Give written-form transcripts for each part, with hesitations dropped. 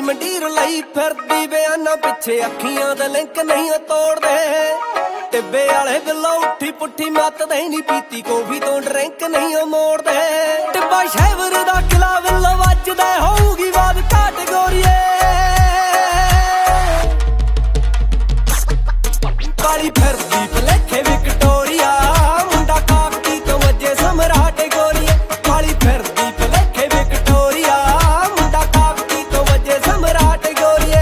ਮੰਡੀਰ ਲਈ ਫਿਰਦੀ ਬਿਆਨਾਂ ਪਿੱਛੇ ਅੱਖੀਆਂ ਦੇ ਲਿੰਕ ਨਹੀਂ ਉਹ ਤੋੜਦੇ ਟਿੱਬੇ ਵਾਲੇ ਗੱਲੋਂ ਉੱਠੀ ਪੁੱਠੀ ਮੱਤ ਦੇ ਨਹੀਂ ਪੀਤੀ ਕੌਫੀ ਤੋਂ ਡਰਿੰਕ ਨਹੀਂ ਉਹ ਮੋੜਦੇ ਟਿੱਬਾ ਸ਼ਹਿਰ ਦਾ ਕਿਲਾ ਵੱਲੋਂ ਵੱਜਦਾ ਹੋਊਗੀ ਬਾਦ ਕੈਟੇਗੋਰੀਏ ਕਾਲੀ ਫਿਰਦੀ ਭਲੇਖੇ ਵਿਕਟੋਰੀਆ ਮੁੰਡਾ ਕਾਕਤੀ ਤੋਂ ਵੱਜੇ ਸਮਰਾਟ ਗੋਰੀਏ ਕਾਲੀ ਫਿਰਦੀ ਭਲੇਖੇ ਵਿਕਟੋਰੀਆ ਮੁੰਡਾ ਕਾਕਤੀ ਤੋਂ ਵੱਜੇ ਸਮਰਾਟ ਗੋਰੀਏ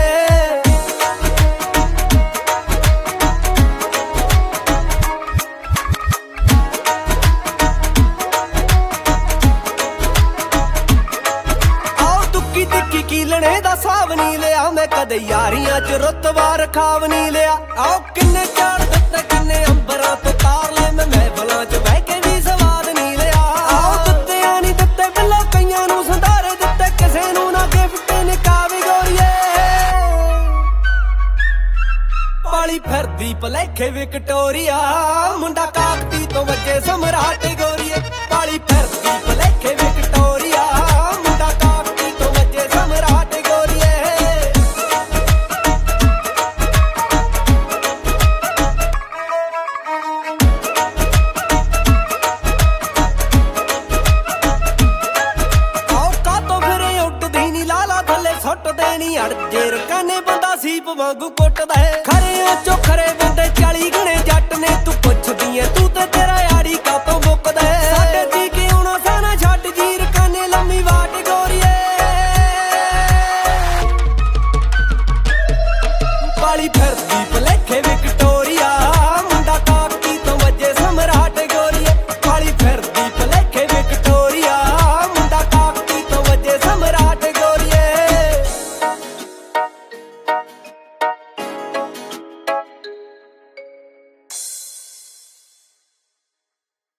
ਆਓ ਤੁੱਕੀ ਤਿੱਕੀ ਕੀਲਣੇ ਦਾ ਸਾਬ ਨੀ ਲਿਆ ਮੈਂ ਕਦੇ ਯਾਰੀਆਂ ਚ ਰੁਤਬਾਰ ਖਾਵ ਨੀ ਲਿਆ ਆਓ ਕਿੰਨੇ ਚਾੜ ਦਿੱਤੇ ਕਿੰਨੇ ਅੰਬਰਾਂ ਤੋਂ ਤਾਰ ਲੈ ਮੈਂ ਮਹਿਫਲਾਂ ਚ ਬਹਿ ਕੇ ਵੀ ਸਵਾਦ ਨੀ ਲਿਆ ਆਓ ਦਿੱਤਿਆਂ ਨੀ ਦਿੱਤੇ ਬਿੱਲੋ ਕਈਆਂ ਨੂੰ ਸੰਧਾਰੇ ਦਿੱਤੇ ਕਿਸੇ ਨੂੰ ਨਾ ਗਿਫਟ ਨਿਕਾਵੀ ਗੋਰੀਏ ਪਾਲੀ ਫਿਰਦੀ ਭਲੇਖੇ ਵਿਕਟੋਰੀਆ ਮੁੰਡਾ ਕਾਕਤੀ ਤੋਂ ਵੱਜੇ ਸਮਰਾਟ ਗੋਰੀਏ ਪਾਲੀ ਫਿਰਦੀ ਭਲੇਖੇ ਵਿਕਟੋਰੀਆ ਮੁੰਡਾ ਕਾਕਤੀ ਤੋਂ ਵੱਜੇ ਸਮਰਾਟ ਗੋਰੀਏ ਸੁੱਟ ਦੇਣੀ ਅੜ ਜੇਰ ਕਨੇ ਬੰਦਾ ਸੀਪ ਵਾਂਗੂ